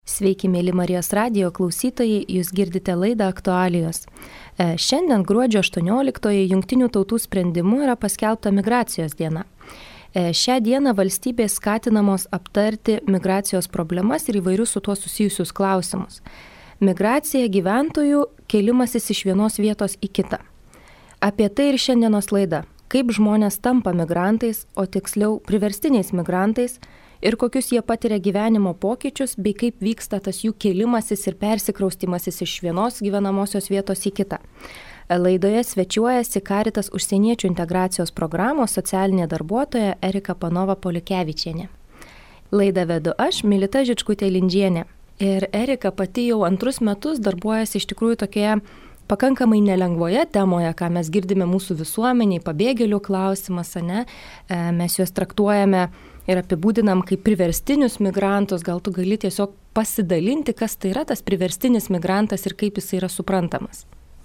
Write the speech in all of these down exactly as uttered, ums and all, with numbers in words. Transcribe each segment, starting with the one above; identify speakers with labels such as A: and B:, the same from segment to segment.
A: Sveiki, mėly Marijos radijo klausytojai, jūs girdite laidą Aktualijos. Šiandien gruodžio aštuonioliktoji Jungtinių tautų sprendimu yra paskelbta migracijos diena. Šią dieną valstybės skatinamos aptarti migracijos problemas ir įvairius su tuo susijusius klausimus. Migracija gyventojų kėlimasis iš vienos vietos į kitą. Apie tai ir šiandienos laida. Kaip žmonės tampa migrantais, o tiksliau priverstiniais migrantais, ir kokius jie patiria gyvenimo pokyčius, bei kaip vyksta tas jų kėlimasis ir persikraustimasis iš vienos gyvenamosios vietos į kitą. Laidoje svečiuojasi Caritas užsieniečių integracijos programos socialinė darbuotoja Erika Panova-Polikevičienė. Laidą vedu aš, Milita Žičkutė-Lindžienė. Ir Erika pati jau antrus metus darbuojasi iš tikrųjų tokioje pakankamai nelengvoje temoje, ką mes girdime mūsų visuomeniai, pabėgėlių klausimas, ne? Mes juos traktuojame ir apibūdinam kaip priverstinius migrantus. Gal tu gali tiesiog pasidalinti, kas tai yra tas priverstinis migrantas ir kaip jis yra suprantamas?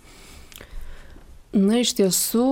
B: Na, iš tiesų,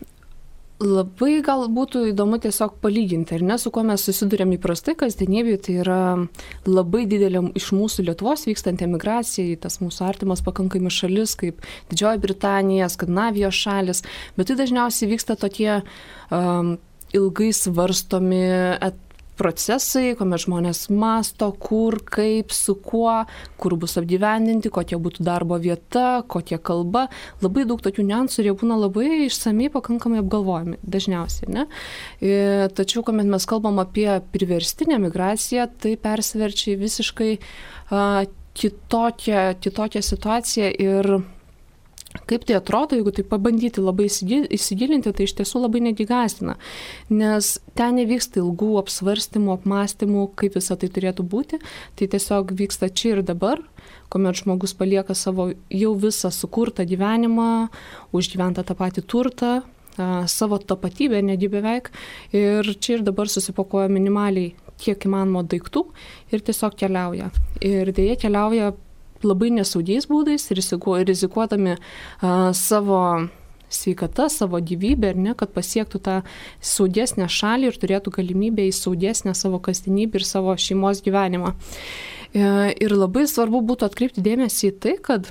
B: labai gal būtų įdomu tiesiog palyginti, ar ne, su kuo mes susidurėm įprastai kasdienybėje. Tai yra labai didelė iš mūsų Lietuvos vykstanti emigracija į tas mūsų artimas pakankamai šalis, kaip Didžioji Britanija, Skandinavijos šalis, bet tai dažniausiai vyksta tokie um, ilgai svarstomi et procesai, kuomet žmonės masto, kur, kaip, su kuo, kur bus apgyvendinti, kokia būtų darbo vieta, kokia kalba. Labai daug tokių niuansų ir jie būna labai išsamiai pakankamai apgalvojami, dažniausiai, ne? E, tačiau, kuomet mes kalbam apie priverstinę migraciją, tai persiverčia į visiškai a, kitokią, kitokią situaciją ir kaip tai atrodo, jeigu tai pabandyti labai įsigilinti, tai iš tiesų labai netgi gąsdina, nes ten nevyksta ilgų apsvarstymų, apmąstymų, kaip visą tai turėtų būti, tai tiesiog vyksta čia ir dabar, kuomet žmogus palieka savo jau visą sukurtą gyvenimą, užgyventą tą patį turtą, savo tapatybę, netgi beveik, ir čia ir dabar susipakuoja minimaliai kiek įmanoma daiktų ir tiesiog keliauja. Ir dėja keliauja labai nesaugiais būdais, rizikuodami uh, savo sveikatą, savo gyvybę, ne, kad pasiektų tą saugesnę šalį ir turėtų galimybę į saugesnę savo kasdienybę ir savo šeimos gyvenimą. Uh, ir labai svarbu būtų atkreipti dėmesį į tai, kad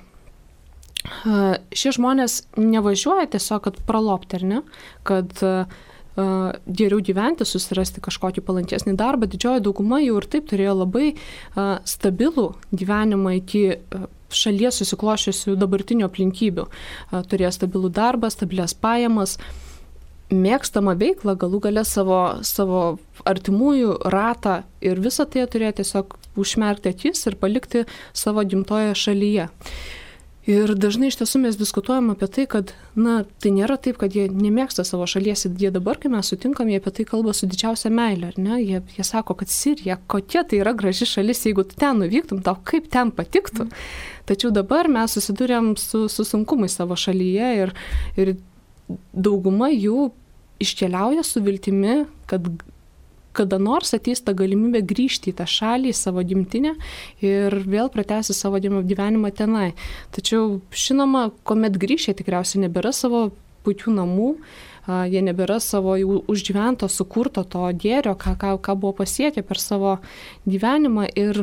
B: uh, šie žmonės nevažiuoja tiesiog, kad pralopti, ar ne, kad uh, geriau gyventi, susirasti kažkokį palankesnį darbą. Didžioji dauguma jau ir taip turėjo labai uh, stabilų gyvenimą iki uh, šalies susiklošiusių dabartinių aplinkybių. Uh, turėjo stabilų darbą, stabilias pajamas, mėgstamą veiklą, galų gale savo, savo artimųjų ratą ir visą tai turėjo tiesiog užmerkti akis ir palikti savo gimtoje šalyje. Ir dažnai iš tiesų mes diskutuojam apie tai, kad na, tai nėra taip, kad jie nemėgsta savo šalies. Jie dabar, kai mes sutinkam, jie apie tai kalba su didžiausia meile. Ar ne? Jie, jie sako, kad Sirija, kokia tai yra graži šalis, jeigu tu ten nuvyktum, tau kaip ten patiktų. Mm. Tačiau dabar mes susidurėm su, su sunkumai savo šalyje ir, ir dauguma jų iškeliauja su viltimi, kad kada nors ateis ta galimybė grįžti į tą šalį, į savo gimtinę ir vėl pratęsti savo gyvenimą tenai. Tačiau, žinoma, kuomet grįžę, tikriausiai nebėra savo puikių namų, jie nebėra savo užgyvento, sukurto to gėrio, ką, ką, ką buvo pasiekę per savo gyvenimą ir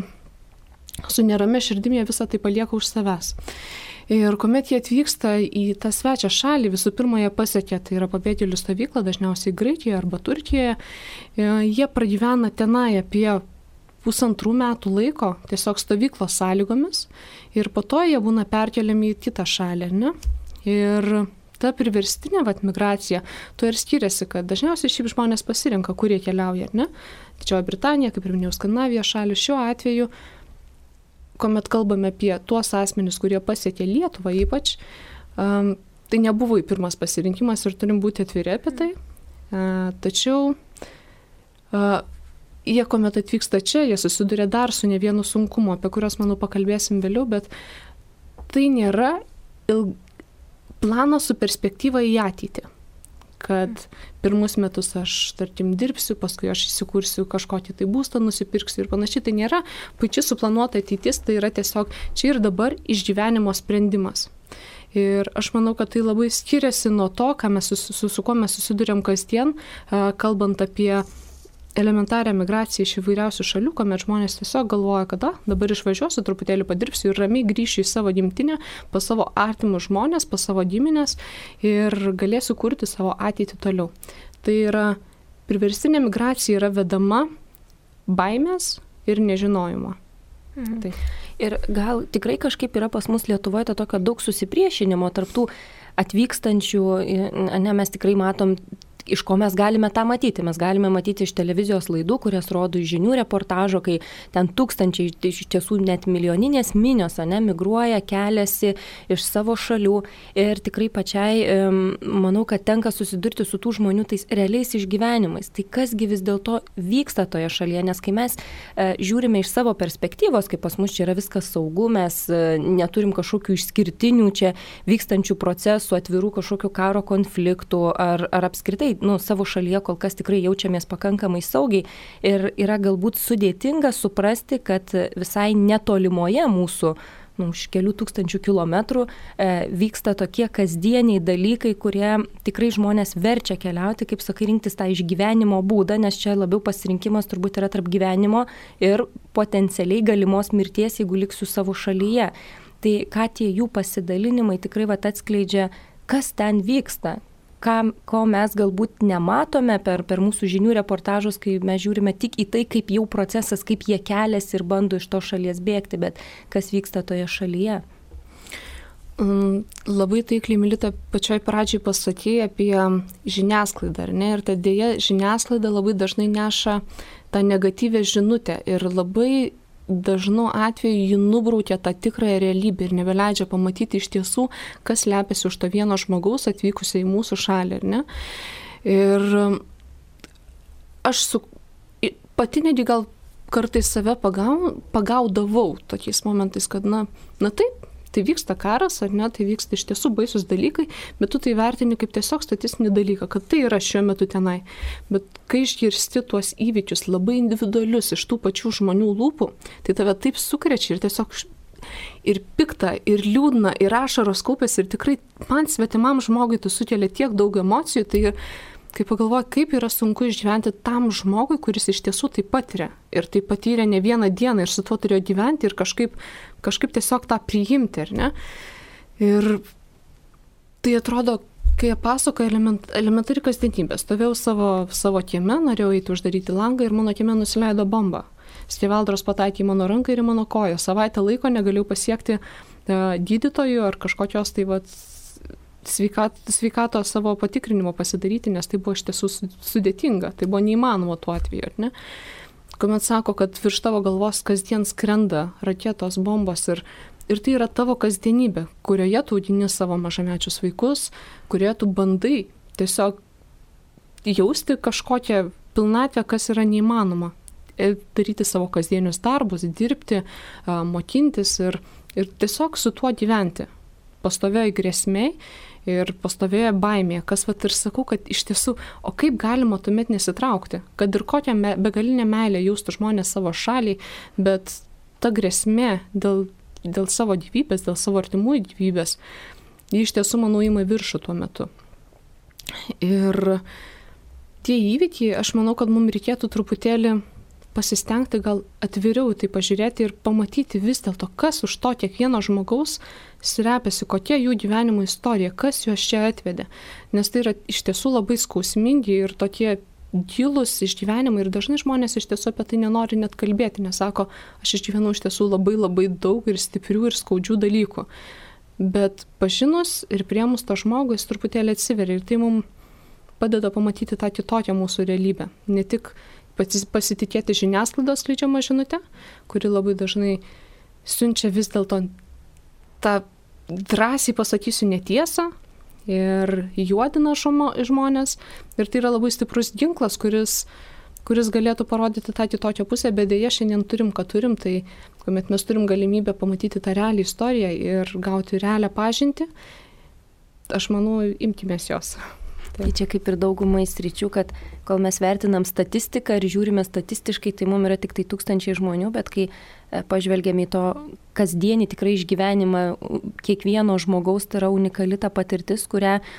B: su nerame širdimi jie visą tai palieka už savęs. Ir kuomet jie atvyksta į tą svečią šalį, visų pirma jie pasiekia, tai yra pabėgėlių stovykla, dažniausiai Graikijoje arba Turkijoje, jie pragyvena tenai apie pusantrų metų laiko, tiesiog stovyklos sąlygomis, ir po to jie būna perkeliami į kitą šalį, ne? Ir ta priverstinė vat, migracija, tuo ir skiriasi, kad dažniausiai šiaip žmonės pasirenka, kur jie keliauja, ne? Didžioji Britanija, kaip ir minėjau, Skandinavijos šalį, šiuo atveju kuomet kalbame apie tuos asmenis, kurie pasiekė Lietuvą ypač, um, tai nebuvo pirmas pasirinkimas ir turim būti atviri apie tai. Uh, tačiau uh, jie, kuomet atvyksta čia, jie susiduria dar su ne vienu sunkumu, apie kurios, manau, pakalbėsim vėliau, bet tai nėra ilg... planas su perspektyva į ateitį. Kad pirmus metus aš, tarkim, dirbsiu, paskui aš įsikursiu kažkokį tai būstą, nusipirksiu ir panašiai. Tai nėra pačiai suplanuota ateitis, tai yra tiesiog čia ir dabar išgyvenimo sprendimas. Ir aš manau, kad tai labai skiriasi nuo to, ką mes su, su, su kuo mes susidurėm kasdien, kalbant apie elementarią migraciją iš įvairiausių šalių, kuomet žmonės tiesiog galvoja, kad a, dabar išvažiuosiu, truputėlį padirbsiu ir ramiai grįšiu į savo gimtinę, pas savo artimus žmonės, pas savo giminės ir galėsiu kurti savo ateitį toliau. Tai yra, priverstinė migracija yra vedama baimės ir nežinojimo.
A: Mhm. Tai. Ir gal tikrai kažkaip yra pas mus Lietuvoje to tokio daug susipriešinimo tarptų atvykstančių, ne, mes tikrai matom, iš ko mes galime tą matyti. Mes galime matyti iš televizijos laidų, kurias rodo iš žinių reportažo, kai ten tūkstančiai, iš tiesų net milijoninės minios, ne, migruoja, keliasi iš savo šalių ir tikrai pačiai, manau, kad tenka susidurti su tų žmonių tais realiais išgyvenimais. Tai kasgi vis dėlto vyksta toje šalyje, nes kai mes e, žiūrime iš savo perspektyvos, kai pas mus čia yra viskas saugu, mes e, neturim kažkokių išskirtinių čia vykstančių procesų, atvirų kažkokių karo konfliktų ar, ar apskritai nu, savo šalyje kol kas tikrai jaučiamės pakankamai saugiai ir yra galbūt sudėtinga suprasti, kad visai netolimoje mūsų, nu, už kelių tūkstančių kilometrų e, vyksta tokie kasdieniai dalykai, kurie tikrai žmonės verčia keliauti, kaip sakai, rinktis tą išgyvenimo būdą, nes čia labiau pasirinkimas turbūt yra tarp gyvenimo ir potencialiai galimos mirties, jeigu liksiu savo šalyje. Tai ką tie jų pasidalinimai tikrai vat atskleidžia, kas ten vyksta. Ką, ko mes galbūt nematome per, per mūsų žinių reportažus, kai mes žiūrime tik į tai, kaip jau procesas, kaip jie keliasi ir bando iš to šalies bėgti, bet kas vyksta toje šalyje.
B: Um, labai taikliai, Milita, pačioj pradžiai pasakė apie žiniasklaidą, ar ne? Ir ta dėja žiniasklaida labai dažnai neša tą negatyvę žinutę ir labai dažnu atveju ji nubraukia tą tikrąją realybę ir nebeleidžia pamatyti iš tiesų, kas slepiasi už to vieno žmogaus atvykusio į mūsų šalį, ar ne? Ir aš su, pati netgi gal kartais save pagau, pagaudavau tokiais momentais, kad na, na taip, tai vyksta karas, ar ne, tai vyksta iš tiesų baisus dalykai, bet tu tai vertini kaip tiesiog statistinį dalyką, kad tai yra šiuo metu tenai. Bet kai išgirsti tuos įvykius labai individualius iš tų pačių žmonių lūpų, tai tave taip sukrečia ir tiesiog ir pikta, ir liūdna, ir ašaros kaupėsi ir tikrai man svetimam žmogui tu sukelia tiek daug emocijų, tai kai pagalvoju, kaip yra sunku išgyventi tam žmogui, kuris iš tiesų tai patiria. Ir tai patyrė ne vieną dieną ir su tuo turėjo gyventi ir kažkaip, kažkaip tiesiog tą priimti, ar ne? Ir tai atrodo, kai jie pasakoja element, elementari kasdienybė. Stovėjau savo, savo kieme, norėjau eiti uždaryti langą ir mano kieme nusileido bomba. Skeveldros pataikė į mano ranką ir į mano koją. Savaitę laiko negalėjau pasiekti uh, gydytojų ar kažkokios tai vat, Sveikat, sveikato savo patikrinimo pasidaryti, nes tai buvo iš tiesų sudėtinga, tai buvo neįmanoma tuo atveju, ar ne? Kuomet sako, kad virš tavo galvos kasdien skrenda raketos, bombos ir, ir tai yra tavo kasdienybė, kurioje tu augini savo mažamečius vaikus, kurioje tu bandai tiesiog jausti kažkokią pilnatvę, kas yra neįmanoma, daryti savo kasdienius darbus, dirbti, mokintis ir, ir tiesiog su tuo gyventi. Pastovėjo grėsmei ir pastovėjo baimė, kas vat ir sakau, kad iš tiesų, o kaip galima tuomet nesitraukti, kad ir kokią me, begalinę meilę jaustų žmonės savo šaliai, bet ta grėsmė dėl, dėl savo gyvybės, dėl savo artimųjų gyvybės, ji iš tiesų, manau, ima viršų tuo metu. Ir tie įvykiai, aš manau, kad mums reikėtų truputėlį pasistengti gal atviriau tai pažiūrėti ir pamatyti vis dėlto, kas už to kiekvieno žmogaus slepiasi, kokia jų gyvenimo istorija, kas juos čia atvedė. Nes tai yra iš tiesų labai skausmingi ir tokie gilūs išgyvenimai ir dažnai žmonės iš tiesų apie tai nenori net kalbėti, nes sako, aš išgyvenau iš tiesų labai labai daug ir stiprių ir skaudžių dalykų. Bet pažinus ir priemus to žmogų jis truputėlį atsiveria ir tai mums padeda pamatyti tą kitokią mūsų realybę. Ne tik pasitikėti žiniasklaidos skleidžiamą žinutę, kuri labai dažnai siunčia vis dėlto tą drąsiai pasakysiu netiesą ir juodina žmonės. Ir tai yra labai stiprus ginklas, kuris, kuris galėtų parodyti tą kitokią pusę, bet dėja šiandien turim, ką turim, tai kuomet mes turim galimybę pamatyti tą realią istoriją ir gauti realią pažintį, aš manau, imkimės jos.
A: Tai čia kaip ir daugumai sričių, kad kol mes vertinam statistiką ir žiūrime statistiškai, tai mums yra tik tai tūkstančiai žmonių, bet kai pažvelgiame į to kasdienį tikrai išgyvenimą kiekvieno žmogaus, tai yra unikali ta patirtis, kurią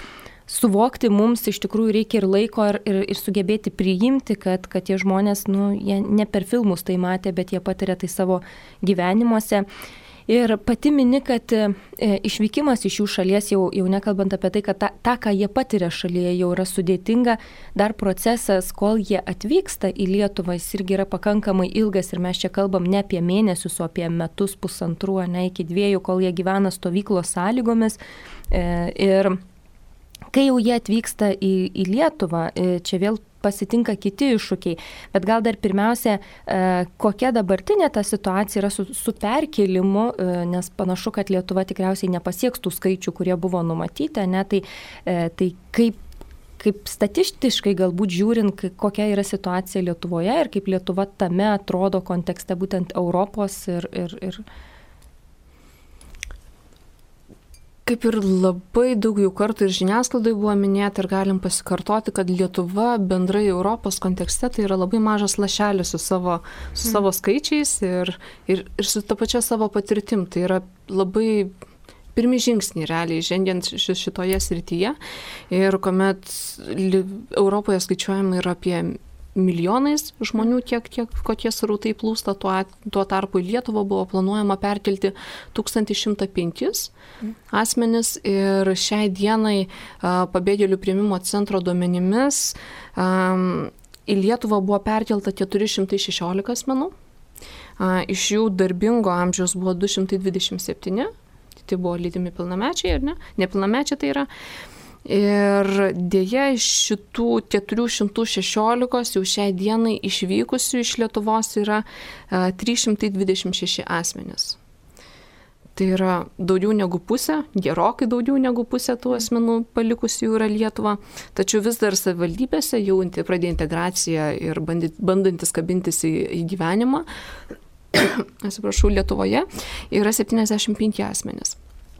A: suvokti mums iš tikrųjų reikia ir laiko, ir, ir, ir sugebėti priimti, kad, kad tie žmonės, nu, jie ne per filmus tai matė, bet jie patiria tai savo gyvenimuose. Ir pati mini, kad e, išvykimas iš jų šalies, jau, jau nekalbant apie tai, kad ta, ta, ką jie patiria šalyje, jau yra sudėtinga, dar procesas, kol jie atvyksta į Lietuvą, jis irgi yra pakankamai ilgas ir mes čia kalbam ne apie mėnesius, o apie metus, pusantrų, ne iki dviejų, kol jie gyvena stovyklos sąlygomis. E, ir kai jau jie atvyksta į, į Lietuvą, e, čia vėl pasitinka kiti iššūkiai, bet gal dar pirmiausia, kokia dabartinė ta situacija yra su, su perkėlimu, nes panašu, kad Lietuva tikriausiai nepasieks tų skaičių, kurie buvo numatyti, ne? Tai, tai kaip, kaip statistiškai galbūt žiūrint, kokia yra situacija Lietuvoje ir kaip Lietuva tame atrodo kontekste būtent Europos ir... ir, ir
B: Kaip ir labai daug jau kartų ir žiniasklaidai buvo minėta ir galim pasikartoti, kad Lietuva bendrai Europos kontekste tai yra labai mažas lašelis su savo, su savo skaičiais ir, ir, ir su ta pačia savo patirtim. Tai yra labai pirmi žingsniai realiai žengiant šitoje srityje ir kuomet Europoje skaičiuojama yra apie milijonais žmonių, tiek, tiek kokie srautai plūsta, tuo, tuo tarpu į Lietuvą buvo planuojama perkelti tūkstantį šimtą penkis asmenis ir šiai dienai a, pabėgėlių priėmimo centro duomenimis a, į Lietuvą buvo perkelta keturi šimtai šešiolika asmenų, a, iš jų darbingo amžiaus buvo du šimtai dvidešimt septyni, tai buvo lydimi pilnamečiai, ar ne? Nepilnamečiai tai yra. Ir dėja iš šitų keturių šimtų šešiolikos jau šiai dienai išvykusių iš Lietuvos yra a, trys šimtai dvidešimt šeši asmenys. Tai yra daugiau negu pusė, gerokai daugiau negu pusė tų asmenų palikusių yra Lietuva. Tačiau vis dar savivaldybėse jau pradėjo integraciją ir bandantis kabintis į, į gyvenimą, atsiprašau, Lietuvoje yra septyniasdešimt penki asmenys.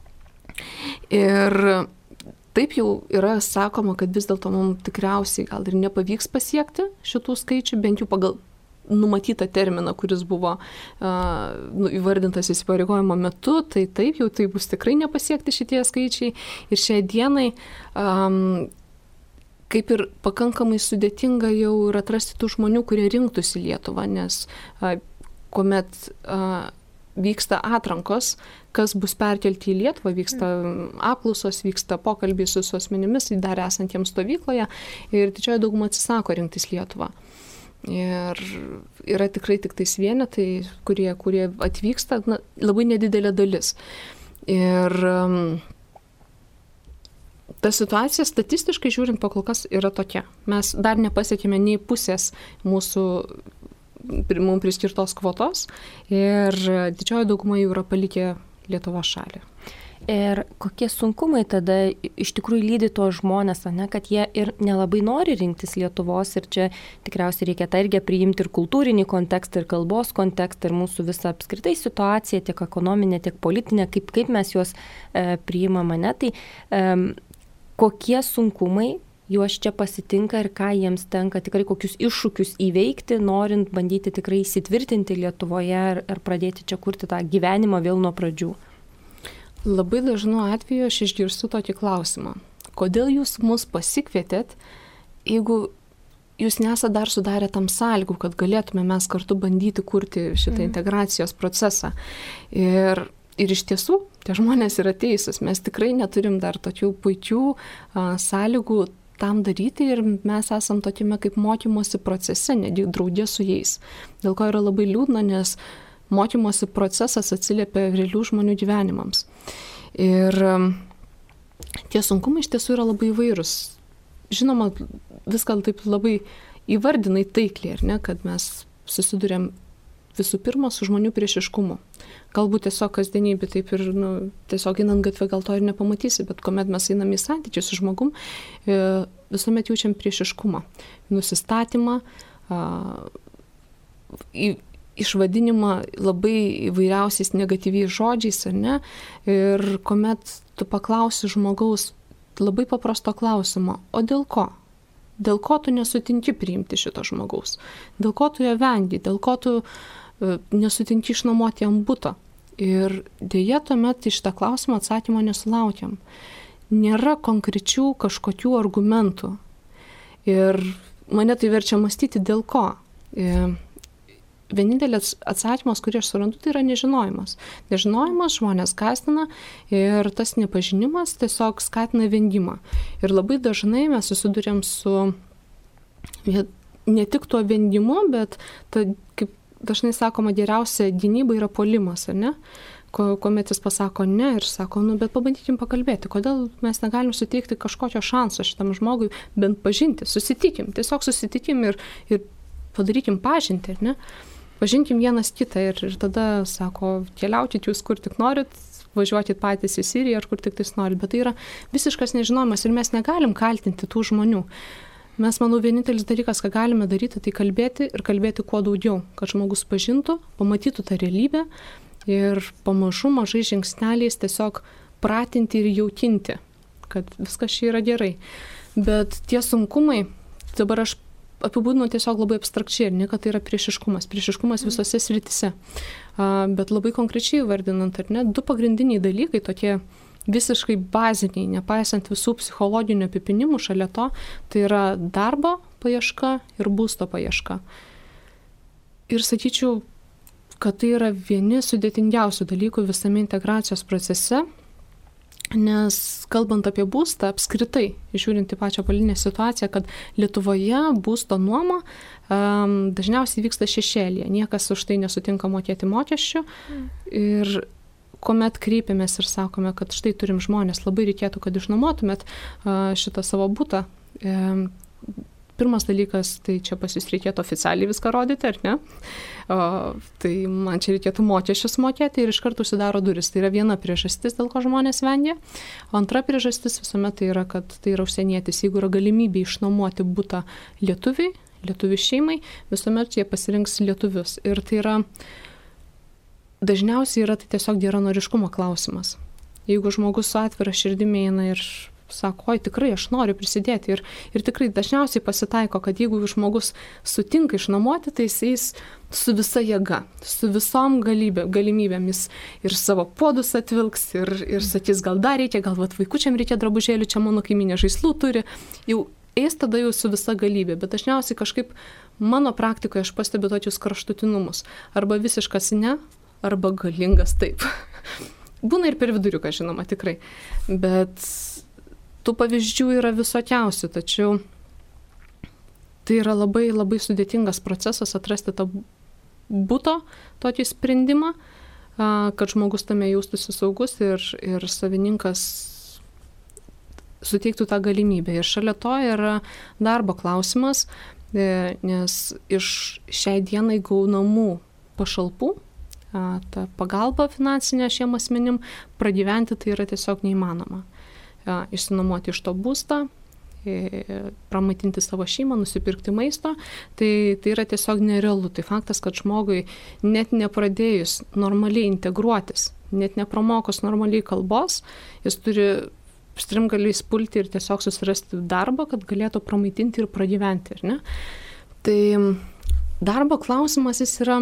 B: Ir taip jau yra sakoma, kad vis dėlto mums tikriausiai gal ir nepavyks pasiekti šitų skaičių, bent jau pagal numatytą terminą, kuris buvo uh, nu, įvardintas įsipareigojimo metu, tai taip jau tai bus tikrai nepasiekti šitie skaičiai. Ir šiai dienai um, kaip ir pakankamai sudėtinga jau ir atrasti tų žmonių, kurie rinktųsi Lietuvą, nes uh, kuomet uh, vyksta atrankos, kas bus perkelti į Lietuvą, vyksta apklausos, vyksta pokalbiai su, su asmenimis, dar esantiems stovykloje ir didžioji dauguma atsisako rinktis Lietuvą. Ir yra tikrai tik tais vienetai, kurie, kurie atvyksta, na, labai nedidelė dalis. Ir um, ta situacija statistiškai žiūrint pakol kas yra tokia. Mes dar nepasiekėme nei pusės mūsų mums priskirtos kvotos ir didžioji dauguma jų yra palikę Lietuvos šalį.
A: Ir kokie sunkumai tada iš tikrųjų lydi tuos žmonės, ne, kad jie ir nelabai nori rinktis Lietuvos ir čia tikriausiai reikia tą irgi priimti ir kultūrinį kontekstą, ir kalbos kontekstą, ir mūsų visą apskritai situaciją, tiek ekonominę, tiek politinę, kaip, kaip mes juos e, priimame. Ne? Tai e, kokie sunkumai juos čia pasitinka ir ką jiems tenka tikrai kokius iššūkius įveikti, norint bandyti tikrai įsitvirtinti Lietuvoje ar, ar pradėti čia kurti tą gyvenimą vėl nuo pradžių.
B: Labai dažnu atveju aš išgirstu tokį klausimą. Kodėl jūs mus pasikvietėt, jeigu jūs nesate dar sudarę tam sąlygų, kad galėtume mes kartu bandyti kurti šitą mm. integracijos procesą. Ir, ir iš tiesų, tie žmonės yra teisūs. Mes tikrai neturim dar tokių puikių a, sąlygų tam daryti ir mes esam tokiame kaip mokymosi procese, netgi draugė su jais. Dėl ko yra labai liūdna, nes mokymosi procesas atsiliepia realių žmonių gyvenimams. Ir tie sunkumai iš tiesų yra labai įvairūs. Žinoma, viską taip labai įvardinai taikliai, ar ne, kad mes susidurėm visų pirma su žmonių priešiškumu. Galbūt tiesiog kasdienybė taip ir, nu, tiesiog einant gatvę gal to ir nepamatysi, bet kuomet mes einam į santykių su žmogum, visuomet jaučiam priešiškumą, nusistatymą, į išvadinimą labai įvairiausiais negatyviais žodžiais, ar ne? Ir kuomet tu paklausi žmogaus labai paprasto klausimo, o dėl ko? Dėl ko tu nesutinki priimti šito žmogaus? Dėl ko tu jo vengi? Dėl ko tu uh, nesutinki išnuomoti jam buto? Ir dėja tuomet iš tą klausimą atsakymo nesulaukiam. nėra konkrečių kažkokių argumentų. Ir mane tai verčia mąstyti dėl ko. Vienintelis atsakymas, kurį aš surandu, tai yra nežinojimas. Nežinojimas žmonės gąsdina ir tas nepažinimas tiesiog skatina vengimą. Ir labai dažnai mes susidurėm su ne tik tuo vengimu, bet ta, kaip dažnai sakoma, geriausia gynyba yra puolimas, ar ne? Kuomet jis pasako ne ir sako, nu, bet pabandykim pakalbėti, kodėl mes negalim suteikti kažkokio šanso šitam žmogui bent pažinti, susitikim, tiesiog susitikim ir, ir padarykim pažinti, ar ne? Pažinkim vienas kitą ir, ir tada sako, keliaukit jūs kur tik norit, važiuokit patys į Siriją ar kur tik tais norit, bet tai yra visiškas nežinojimas ir mes negalim kaltinti tų žmonių. Mes, manau, vienintelis dalykas, ką galime daryti, tai kalbėti ir kalbėti kuo daugiau, kad žmogus pažintų, pamatytų tą realybę ir pamažu mažai žingsneliais tiesiog pratinti ir jaukinti, kad viskas čia yra gerai. Bet tie sunkumai, dabar aš apibūdinu tiesiog labai abstrakčiai, ir ne, kad tai yra priešiškumas, priešiškumas visose srityse. Bet labai konkrečiai vardinant, ar ne, du pagrindiniai dalykai, tokie visiškai baziniai, nepaisant visų psichologinių apipinimų šalia to, tai yra darbo paieška ir būsto paieška. Ir sakyčiau, kad tai yra vieni sudėtingiausių dalykų visame integracijos procese, nes kalbant apie būstą, apskritai, žiūrint į pačią politinę situaciją, kad Lietuvoje būsto nuoma um, dažniausiai vyksta šešėlyje, niekas už tai nesutinka mokėti mokesčių ir kuomet kreipiamės ir sakome, kad štai turim žmonės, labai reikėtų, kad išnuomotumėt uh, šitą savo butą. Um, Pirmas dalykas, tai čia pas jūs reikėtų oficialiai viską rodyti, ar ne? O, tai man čia reikėtų mokesčius mokėti ir iš karto užsidaro duris. Tai yra viena priežastis, dėl ko žmonės vengia. O antra priežastis visuomet tai yra, kad tai yra užsienietis. Jeigu yra galimybė išnuomoti butą lietuviai, lietuvių šeimai, visuomet jie pasirinks lietuvius. Ir tai yra, dažniausiai yra tai tiesiog geranoriškumo klausimas. Jeigu žmogus su atvira širdimi eina ir sako, oi, tikrai aš noriu prisidėti. Ir, ir tikrai dažniausiai pasitaiko, kad jeigu žmogus sutinka išnuomoti, tai jis eis su visa jėga, su visom galybė, galimybėmis ir savo puodus atvilks ir, ir sakys, gal dar reikia, gal vat, vaikučiam reikia drabužėlių, čia mano kaiminė žaislų turi. Jau eis tada jau su visa galybė, bet dažniausiai kažkaip mano praktikoje aš pastebiu tokius kraštutinumus. Arba visiškas ne, arba galingas taip. Būna ir per viduriuką, žinoma, tikrai. Bet tų pavyzdžių yra visokiausių, tačiau tai yra labai, labai sudėtingas procesas atrasti tą buto tokį sprendimą, kad žmogus tame jaustųsi saugus ir, ir savininkas suteiktų tą galimybę. Ir šalia to yra darbo klausimas, nes iš šiai dienai gaunamų pašalpų, ta pagalba finansinė šiem asmenim, pragyventi tai yra tiesiog neįmanoma. Išsinuomoti iš to būstą, pramaitinti savo šeimą, nusipirkti maisto, tai, tai yra tiesiog nerealu. Tai faktas, kad žmogui net nepradėjus normaliai integruotis, net nepramokus normaliai kalbos, jis turi strimgaliais pulti ir tiesiog susirasti darbą, kad galėtų pramaitinti ir pragyventi. Ar ne? Tai darbo klausimas jis yra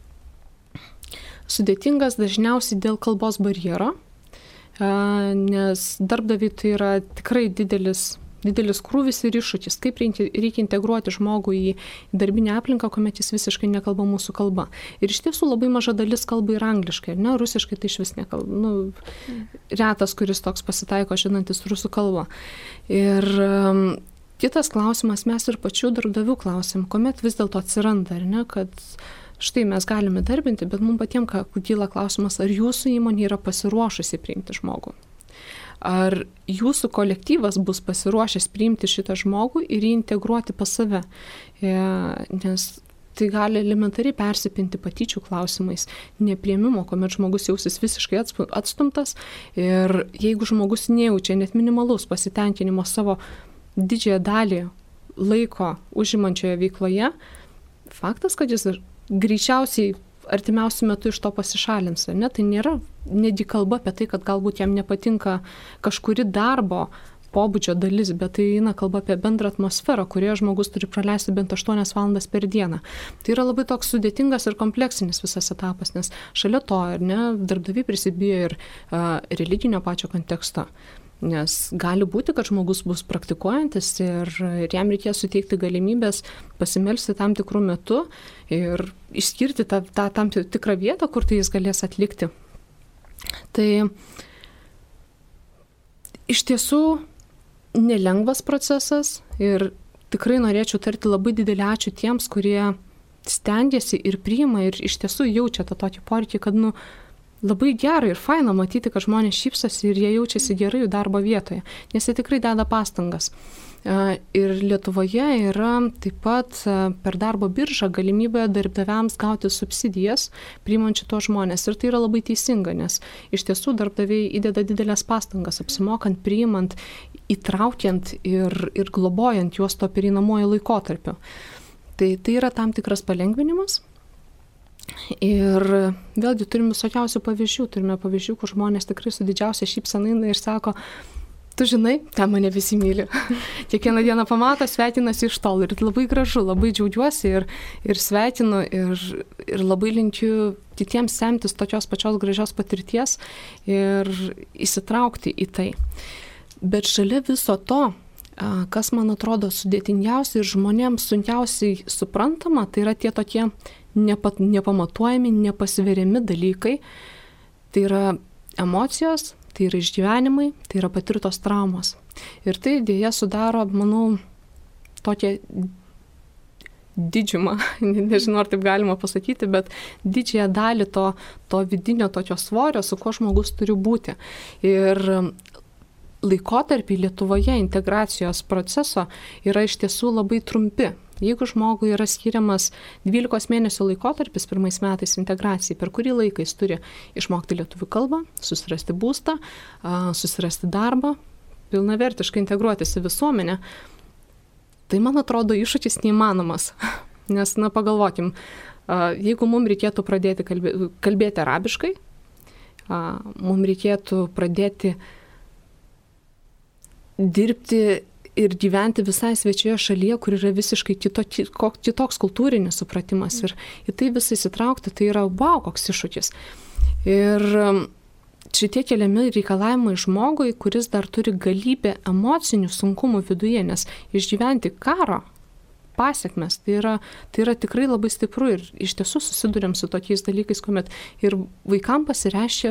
B: sudėtingas dažniausiai dėl kalbos barjero, nes darbdaviui tai yra tikrai didelis, didelis krūvis ir iššūkis, kaip reikia integruoti žmogų į darbinę aplinką, kuomet jis visiškai nekalba mūsų kalba. Ir iš tiesų labai maža dalis kalba ir angliškai, ne, rusiškai tai iš vis nekalba. Nu, retas, kuris toks pasitaiko žinantis rusų kalbą. Ir um, kitas klausimas, mes ir pačių darbdavių klausim, kuomet vis dėlto atsiranda, ar ne, kad štai mes galime darbinti, bet mums patiems kyla klausimas, ar jūsų įmonė yra pasiruošusi priimti žmogų. Ar jūsų kolektyvas bus pasiruošęs priimti šitą žmogų ir jį integruoti pas save. Nes tai gali elementariai persipinti patyčių klausimais, nepriėmimo, kuomet žmogus jausis visiškai atstumtas ir jeigu žmogus nejaučia net minimalaus pasitenkinimo savo didžiąją dalį laiko užimančioje veikloje, faktas, kad jis greičiausiai artimiausiu metu iš to pasišalins. Ne? Tai nėra netgi kalba apie tai, kad galbūt jam nepatinka kažkuri darbo pobūdžio dalis, bet tai eina kalba apie bendrą atmosferą, kurioje žmogus turi praleisti bent aštuonias valandas per dieną. Tai yra labai toks sudėtingas ir kompleksinis visas etapas, nes šalia to, ar ne, darbdaviai prisibijo ir uh, religinio pačio konteksto. Nes gali būti, kad žmogus bus praktikuojantis ir, ir jam reikės suteikti galimybės pasimelsti tam tikrų metų ir išskirti tą, tą tam tikrą vietą, kur tai jis galės atlikti. Tai iš tiesų nelengvas procesas ir tikrai norėčiau tarti labai didelį ačiū tiems, kurie stengiasi ir priima ir iš tiesų jaučia tą tokį poreikį, kad nu, labai gerai ir faina matyti, kad žmonės šypsosi ir jie jaučiasi gerai jų darbo vietoje, nes jie tikrai deda pastangas. Ir Lietuvoje yra taip pat per darbo biržą galimybė darbdaviams gauti subsidijas, priimančių tuos žmonės. Ir tai yra labai teisinga, nes iš tiesų darbdaviai įdeda didelės pastangas, apsimokant, priimant, įtraukiant ir, ir globojant juos to pereinamuoju laikotarpiu. Tai, tai yra tam tikras palengvinimas. Ir vėlgi turim visokiausių pavyzdžių, turime pavyzdžių, kur žmonės tikrai su didžiausia šypsena eina ir sako, tu žinai, ten mane visi myli. Kiekvieną dieną pamato, sveikinasi iš tol ir labai gražu, labai džiaugiuosi ir, ir sveikinu ir, ir labai linkiu kitiems semtis tokios pačios gražios patirties ir įsitraukti į tai. Bet šalia viso to, kas man atrodo sudėtingiausia ir žmonėms sunkiausiai suprantama, tai yra tie tokie nepat, nepamatuojami, nepasveriami dalykai. Tai yra emocijos, tai yra išgyvenimai, tai yra patirtos traumos. Ir tai dėja sudaro, manau, tokią didžiumą, nežinau, ar taip galima pasakyti, bet didžiąją dalį to, to vidinio tokio svorio, su kuo žmogus turi būti. Ir laikotarpiai Lietuvoje integracijos proceso yra iš tiesų labai trumpi. Jeigu žmogui yra skiriamas dvylikos mėnesių laikotarpis pirmais metais integracijai, per kurį laiką jis turi išmokti lietuvių kalbą, susirasti būstą, susirasti darbą, pilnavertiškai integruotis į visuomenę, tai man atrodo iššūkis neįmanomas. Nes, na, pagalvokim, jeigu mums reikėtų pradėti kalbėti, kalbėti arabiškai, mums reikėtų pradėti dirbti ir gyventi visai svečioje šalyje, kur yra visiškai kito, kitoks kultūrinis supratimas. Ir į tai visai įsitraukti, tai yra, wow, koks iššūkis. Ir šitie keliami reikalavimai žmogui, kuris dar turi galybę emocinių sunkumų viduje, nes išgyventi karo pasiekmes, tai yra, tai yra tikrai labai stipru ir iš tiesų susiduriam su tokiais dalykais, kuomet ir vaikam pasireiškia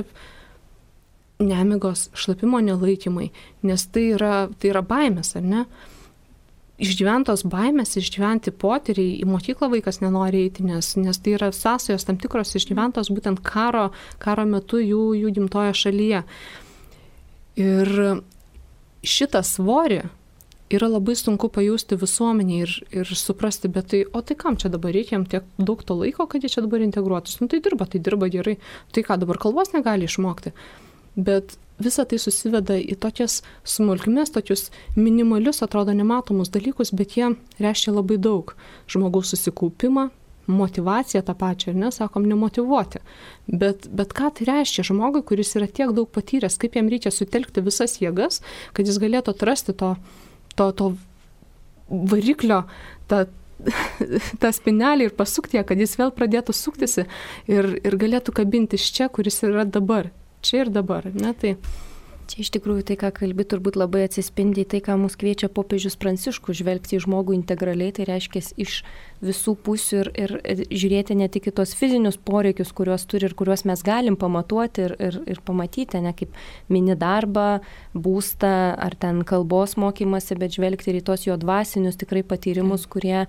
B: nemigos, šlapimo nelaikymai, nes tai yra, tai yra baimės, ar ne? Išgyventos baimės, išgyventi potyriai, į mokyklą vaikas nenori eiti, nes, nes tai yra sąsajos tam tikros išgyventos būtent karo, karo metu jų, jų gimtoje šalyje. Ir šitą svorį yra labai sunku pajusti visuomenį ir, ir suprasti, bet tai, o tai kam čia dabar reikia, jam tiek daug to laiko, kad jie čia dabar integruotus. Nu tai dirba, tai dirba gerai. Tai ką, dabar kalbos negali išmokti. Bet visa tai susiveda į tokias smulkmes, tokius minimalius, atrodo, nematomus dalykus, bet jie reiškia labai daug. Žmogaus susikaupimą, motivaciją tą pačią, ir nesakom, nemotivuoti. Bet, bet ką tai reiškia žmogui, kuris yra tiek daug patyręs, kaip jam reikia sutelkti visas jėgas, kad jis galėtų atrasti to, to, to variklio, tą, tą spinelį ir pasukti ją, kad jis vėl pradėtų suktis ir, ir galėtų kabintis čia, kuris yra dabar. Čia ir dabar, ne tai.
A: Čia iš tikrųjų tai, ką kalbi, turbūt labai atsispindi tai, ką mus kviečia popiežius Pranciškus žvelgti į žmogų integraliai, tai reiškia iš visų pusių ir, ir, ir žiūrėti ne tik į tos fizinius poreikius, kuriuos turi ir kuriuos mes galim pamatuoti ir, ir, ir pamatyti, ne kaip mini darbą, būstą ar ten kalbos mokymasi, bet žvelgti ir į tos jo dvasinius tikrai patyrimus, kurie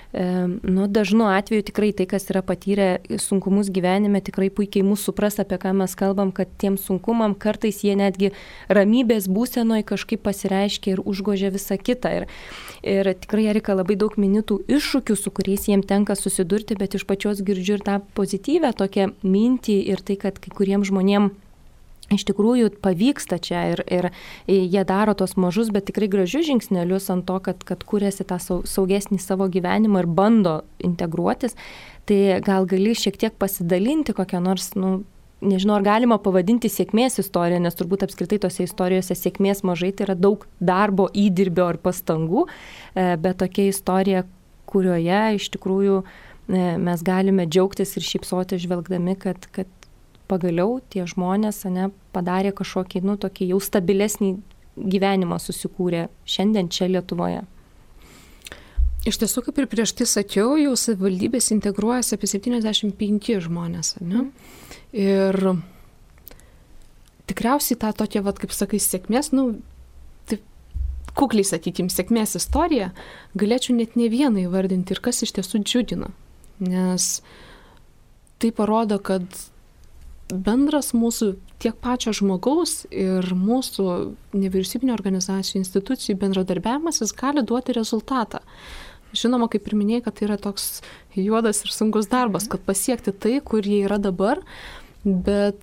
A: nu, dažnu atveju tikrai tai, kas yra patyrę sunkumus gyvenime, tikrai puikiai mūsų supras, apie ką mes kalbam, kad tiem sunkumam kartais jie netgi ramybės būsenoj kažkaip pasireiškia ir užgožia visą kitą. Ir, ir tikrai, Erika, labai daug minėtų iššūkių, su kuriais jiem tenka susidurti, bet iš pačios girdžiu ir tą pozityvę tokią mintį ir tai, kad kai kuriem žmonėm iš tikrųjų pavyksta čia ir, ir jie daro tos mažus, bet tikrai gražius žingsnelius ant to, kad, kad kūrėsi tą saugesnį savo gyvenimą ir bando integruotis. Tai gal gali šiek tiek pasidalinti kokią nors, nu, nežinau, ar galima pavadinti sėkmės istoriją, nes turbūt apskritai tose istorijose sėkmės mažai, tai yra daug darbo, įdirbio ir pastangų, bet tokia istorija, kurioje iš tikrųjų mes galime džiaugtis ir šypsoti žvelgdami, kad, kad pagaliau tie žmonės, ne, padarė kažkokį, nu, tokį jau stabilesnį gyvenimo susikūrė šiandien čia Lietuvoje?
B: Iš tiesų, kaip ir prieš tai sakiau, jau savivaldybės integruojasi apie septyniasdešimt penki žmonės, ne? Ir tikriausiai tą tokią, vat, kaip sakai, sėkmės, nu, taip, kukliai sakykim, sėkmės istoriją, galėčiau net ne vieną įvardinti ir kas iš tiesų džiugina. Nes tai parodo, kad bendras mūsų tiek pačio žmogaus ir mūsų nevyriausybinio organizacijų, institucijų bendradarbiavimas, jis gali duoti rezultatą. Žinoma, kaip ir minėjai, kad tai yra toks juodas ir sunkus darbas, kad pasiekti tai, kur jie yra dabar, bet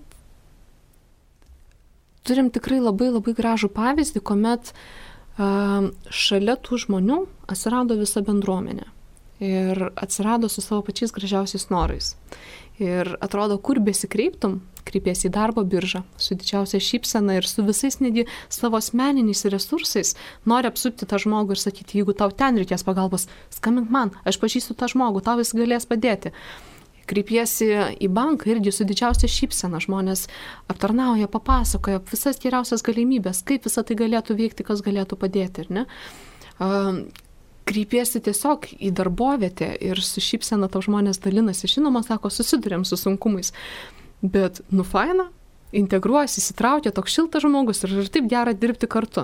B: turim tikrai labai labai gražų pavyzdį, kuomet uh, šalia tų žmonių atsirado visa bendruomenė ir atsirado su savo pačiais gražiausiais norais. Ir atrodo, kur besikreiptum, kreipiesi į darbo biržą su didžiausia šypsena ir su visais netgi savo asmeniniais resursais nori apsupti tą žmogų ir sakyti, jeigu tau ten reikės pagalbos, skambink man, aš pažįstu tą žmogų, tau jis galės padėti. Kreipiesi į banką irgi su didžiausia šypsena, žmonės aptarnauja, papasakoja visas geriausias galimybės, kaip visą tai galėtų veikti, kas galėtų padėti, ar ne? Uh, Kreipiesi tiesiog į darbovietę ir su šypsena tau žmonės dalinasi. Žinoma, sako, susidurėm su sunkumais, bet nu faina, integruojasi, įsitraukia toks šiltas žmogus ir, ir taip gera dirbti kartu.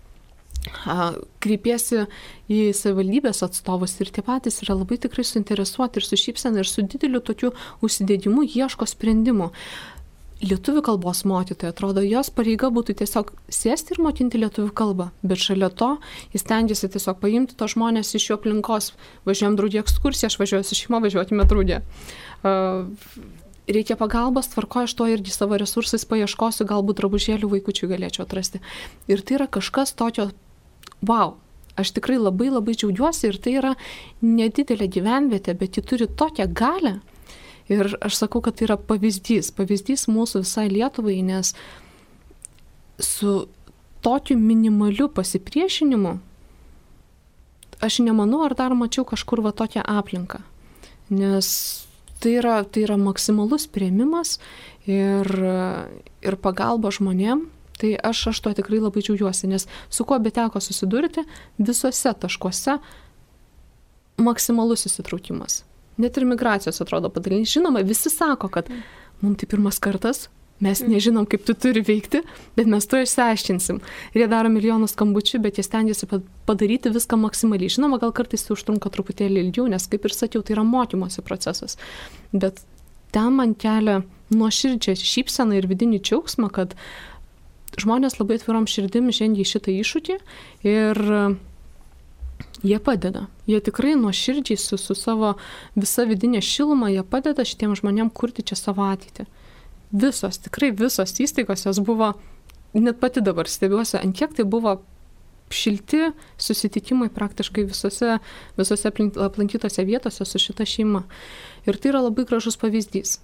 B: Kreipiesi į savivaldybės atstovus ir tie patys yra labai tikrai suinteresuoti ir su šypsena ir su dideliu tokiu užsidėdimu ieško sprendimų. Lietuvių kalbos mokytoja, atrodo, jos pareiga būtų tiesiog sėsti ir mokinti lietuvių kalbą, bet šalia to jis stengiasi tiesiog paimti to žmonės iš jų aplinkos. Važiuojam draudį ekskursiją, aš važiuoju su šeima, važiuokime draudį. Uh, reikia pagalbos, tvarkoju, aš to irgi savo resursais paieškosiu, galbūt drabužėlių vaikučių galėčiau atrasti. Ir tai yra kažkas tokio, wow, aš tikrai labai labai džiaugiuosi ir tai yra nedidelė gyvenvietė, bet ji turi tokią galią. Ir aš sakau, kad tai yra pavyzdys, pavyzdys mūsų visai Lietuvai, nes su tokiu minimaliu pasipriešinimu aš nemanau, ar dar mačiau kažkur va tokią aplinką, nes tai yra, tai yra maksimalus priėmimas ir, ir pagalba žmonėm, tai aš, aš to tikrai labai džiaugiuosi, nes su kuo beteko susidurti, visose taškuose maksimalus įsitraukimas. Net ir migracijos atrodo padalinys. Žinoma, visi sako, kad mums tai pirmas kartas, mes nežinom, kaip tu turi veikti, bet mes to išsiaiškinsim. Ir jie daro milijonus skambučių, bet jie stengiasi padaryti viską maksimaliai. Žinoma, gal kartais tai užtrunka truputėlį ilgiau, nes, kaip ir sakiau, tai yra mokymosi procesas. Bet ten man kelia nuoširdžią šypseną ir vidinį džiaugsmą, kad žmonės labai atvirom širdim žengia į šitą iššūkį ir jie padeda. Jie tikrai nuoširdžiai su, su savo visa vidinė šiluma, jie padeda šitiem žmonėm kurti čia savo ateitį. Visos, tikrai visos įstaigos, jos buvo, net pati dabar stebiuosi, ant kiek tai buvo šilti susitikimai praktiškai visose, visose aplankytose vietose su šita šeima. Ir tai yra labai gražus pavyzdys.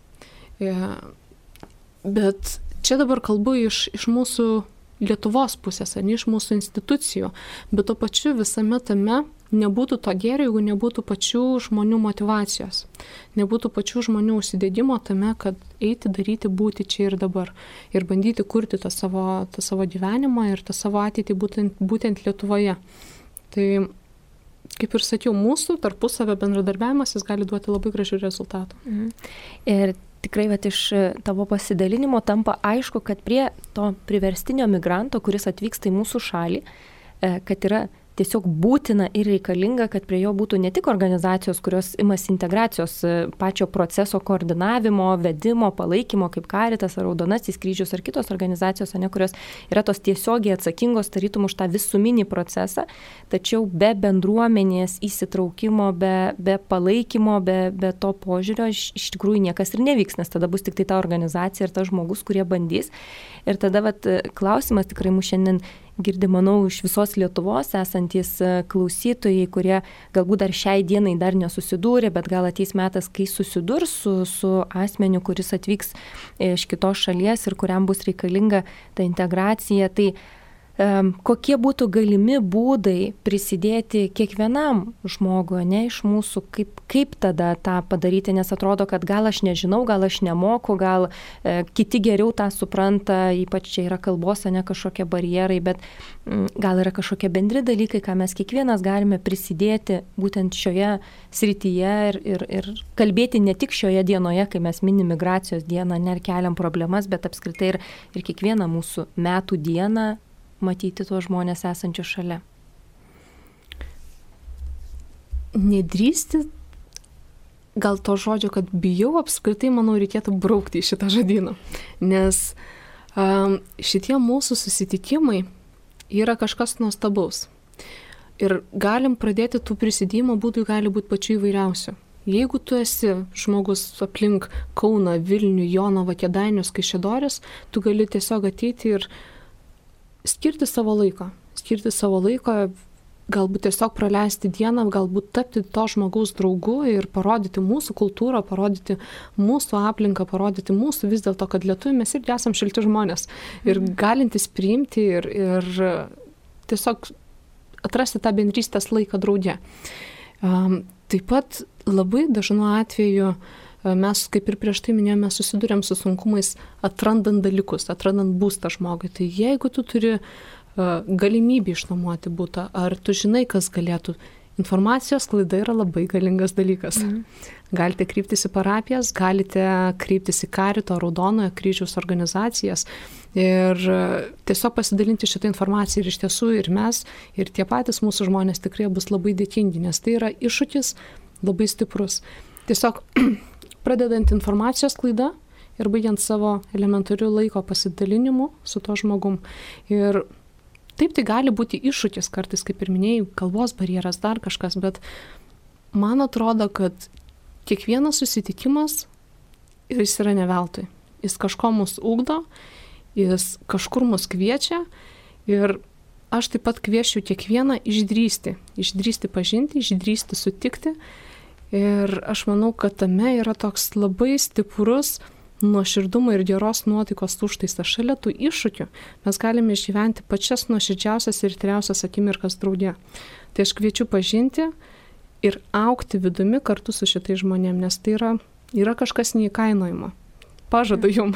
B: Bet čia dabar kalbu iš, iš mūsų Lietuvos pusės, ne iš mūsų institucijų, bet to pačiu visame tame nebūtų to gėrio, jeigu nebūtų pačių žmonių motyvacijos, nebūtų pačių žmonių užsidėdimo tame, kad eiti, daryti, būti čia ir dabar ir bandyti kurti tą savo, tą savo gyvenimą ir tą savo ateitį būtent, būtent Lietuvoje. Tai, kaip ir sakiau, mūsų tarpusavio bendradarbiavimas jis gali duoti labai gražių rezultatų.
A: Mhm. Ir tikrai vat, iš tavo pasidalinimo tampa aišku, kad prie to priverstinio migranto, kuris atvyksta į mūsų šalį, kad yra tiesiog būtina ir reikalinga, kad prie jo būtų ne tik organizacijos, kurios imasi integracijos pačio proceso koordinavimo, vedimo, palaikymo, kaip Caritas ar Raudonasis kryžius ar kitos organizacijos, ne, kurios yra tos tiesiogiai atsakingos, tarytum už tą visuminį procesą, tačiau be bendruomenės įsitraukimo, be, be palaikymo, be, be to požiūrio iš, iš tikrųjų niekas ir nevyks, nes tada bus tik tai ta organizacija ir tas žmogus, kurie bandys. Ir tada vat, klausimas tikrai mūsų šiandien girdi, manau, iš visos Lietuvos esantys klausytojai, kurie galbūt dar šiai dienai dar nesusidūrė, bet gal ateis metas, kai susidurs su, su asmeniu, kuris atvyks iš kitos šalies ir kuriam bus reikalinga ta integracija. Tai kokie būtų galimi būdai prisidėti kiekvienam žmogui, ne iš mūsų, kaip, kaip tada tą padaryti, nes atrodo, kad gal aš nežinau, gal aš nemoku, gal e, kiti geriau tą supranta, ypač čia yra kalbos, ne kažkokie barjerai, bet m, gal yra kažkokie bendri dalykai, ką mes kiekvienas galime prisidėti būtent šioje srityje ir, ir, ir kalbėti ne tik šioje dienoje, kai mes minim migracijos dieną, ne ir keliam problemas, bet apskritai ir, ir kiekvieną mūsų metų dieną matyti tuos žmonės esančius šalia.
B: Nedrįsti, gal to žodžio, kad bijau, apskritai, manau, reikėtų braukti į šitą žodyną. Nes um, šitie mūsų susitikimai yra kažkas nuostabaus. Ir galim pradėti tų prisidėjimo būdų, gali būti pačių įvairiausių. Jeigu tu esi žmogus aplink Kauną, Vilnių, Jonavą, Kėdainius, Kaišiadorys, tu gali tiesiog ateiti ir skirti savo laiką. Skirti savo laiką, galbūt tiesiog praleisti dieną, galbūt tapti to žmogaus draugu ir parodyti mūsų kultūrą, parodyti mūsų aplinką, parodyti mūsų vis dėlto, kad lietuviai mes irgi esam šilti žmonės ir galintis priimti ir, ir tiesiog atrasti tą bendrystės laiką drauge. Um, taip pat labai dažnu atveju mes, kaip ir prieš tai minėjome, susidurėm su sunkumais atrandant dalykus, atrandant būstą žmogui. Tai jeigu tu turi uh, galimybę išnuomoti būtą, ar tu žinai, kas galėtų, informacijos sklaida yra labai galingas dalykas. Mm. Galite kreiptis į parapijas, galite kreiptis į Karito, Raudonojo kryžiaus organizacijas ir tiesiog pasidalinti šitą informaciją. Ir iš tiesų ir mes, ir tie patys mūsų žmonės tikrai bus labai dėkingi, nes tai yra iššūkis labai stiprus. Tiesiog pradedant informacijos sklaida ir baigiant savo elementarių laiko pasidalinimu su to žmogum. Ir taip tai gali būti iššūkis kartais, kaip ir minėjau, kalbos barjeras, dar kažkas, bet man atrodo, kad kiekvienas susitikimas jis yra ne veltui. Jis kažko mus ugdo, jis kažkur mus kviečia ir aš taip pat kviečiu kiekvieną išdrįsti, išdrįsti pažinti, išdrįsti sutikti. Ir aš manau, kad tame yra toks labai stiprus nuoširdumo ir geros nuotaikos užtaisas. Šalia tų iššūkių mes galime išgyventi pačias nuoširdžiausias ir tyriausias akimirkas drauge. Tai aš kviečiu pažinti ir augti vidumi kartu su šitais žmonėm, nes tai yra, yra kažkas neįkainojimo. Pažadu jum.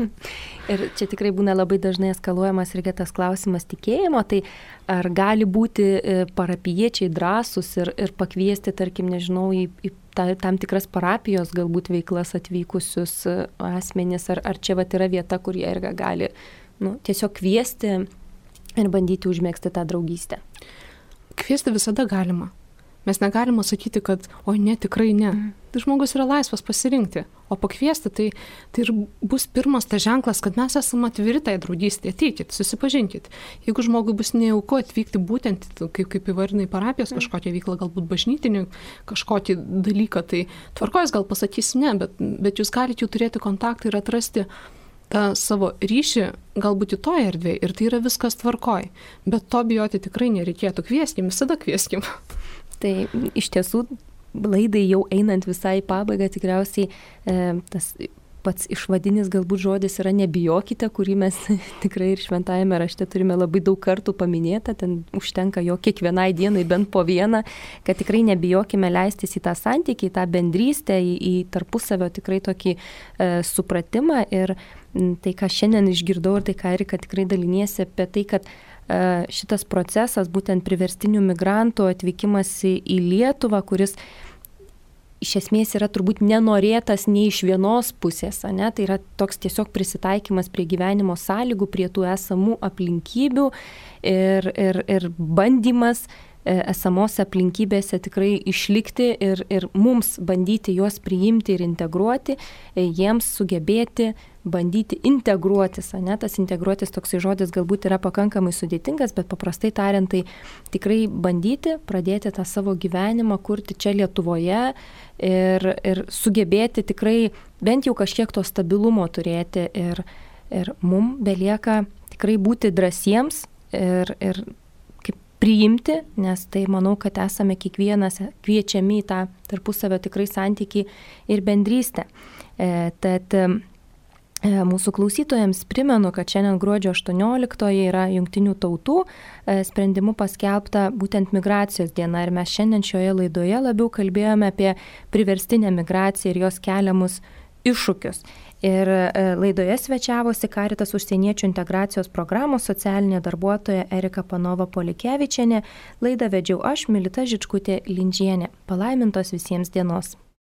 A: Ir čia tikrai būna labai dažnai eskaluojamas irgi tas klausimas tikėjimo, tai ar gali būti parapijiečiai drąsūs ir, ir pakviesti, tarkim, nežinau, į, į ta, tam tikras parapijos galbūt veiklas atvykusius asmenys, ar, ar čia vat yra vieta, kur jie irgi gali nu, tiesiog kviesti ir bandyti užmėgsti tą draugystę.
B: Kviesti visada galima. Mes negalime sakyti, kad oi ne, tikrai ne. Mm. Tai žmogus yra laisvas pasirinkti. O pakviesti, tai, tai ir bus pirmas tas ženklas, kad mes esame atviri tai draugystė. Ateikit, susipažinkit. Jeigu žmogui bus nejauku atvykti būtent, kaip, kaip įvardinai parapijos, mm. kažkokią veiklą, galbūt bažnytinį kažkokį dalyką, tai tvarkojus gal pasakys ne, bet, bet jūs galite jų turėti kontaktą ir atrasti tą savo ryšį galbūt į toje erdvėje ir tai yra viskas tvarkoj. Bet to bijoti tikrai nereikėtų. Kvieskim, visada kvieskim.
A: Tai iš tiesų laidai jau einant visai į pabaigą tikriausiai e, tas pats išvadinis galbūt žodis yra nebijokite, kurį mes tikrai ir šventajame rašte turime labai daug kartų paminėta, ten užtenka jo kiekvienai dienai bent po vieną, kad tikrai nebijokime leistis į tą santykį, į tą bendrystę, į, į tarpusavio tikrai tokį e, supratimą ir tai, ką šiandien išgirdau ir tai, ką Erika tikrai daliniesi apie tai, kad e, šitas procesas, būtent priverstinių migrantų atvykimas į, į Lietuvą, kuris iš esmės yra turbūt nenorėtas nei iš vienos pusės, ne? Tai yra toks tiesiog prisitaikymas prie gyvenimo sąlygų, prie tų esamų aplinkybių ir, ir, ir bandymas esamose aplinkybėse tikrai išlikti ir, ir mums bandyti juos priimti ir integruoti, jiems sugebėti bandyti integruotis, ne? Tas integruotis toksai žodis galbūt yra pakankamai sudėtingas, bet paprastai tariant, tai tikrai bandyti pradėti tą savo gyvenimą kurti čia Lietuvoje ir, ir sugebėti tikrai bent jau kažkiek to stabilumo turėti ir, ir mum belieka tikrai būti drąsiems ir, ir kaip priimti, nes tai manau, kad esame kiekvienas kviečiami į tą tarpusavio tikrai santykį ir bendrystę. E, tad Mūsų klausytojams primenu, kad šiandien gruodžio aštuonioliktoji yra Jungtinių tautų sprendimu paskelbta būtent migracijos diena ir mes šiandien šioje laidoje labiau kalbėjome apie priverstinę migraciją ir jos keliamus iššūkius. Ir laidoje svečiavosi Caritas užsieniečių integracijos programos socialinė darbuotoja Erika Panova Polikevičienė. Laidą vedžiau aš, Milita Žičkutė Lindžienė. Palaimintos visiems dienos.